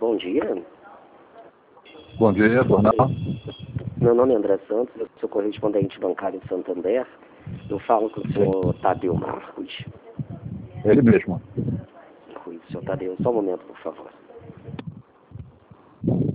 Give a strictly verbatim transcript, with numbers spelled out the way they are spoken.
bom dia. Bom dia, Bornal. Meu nome é André Santos, eu sou correspondente bancário de Santander. Eu falo com o senhor Tadeu Marcos. Ele mesmo. Oi, senhor Tadeu, só um momento, por favor.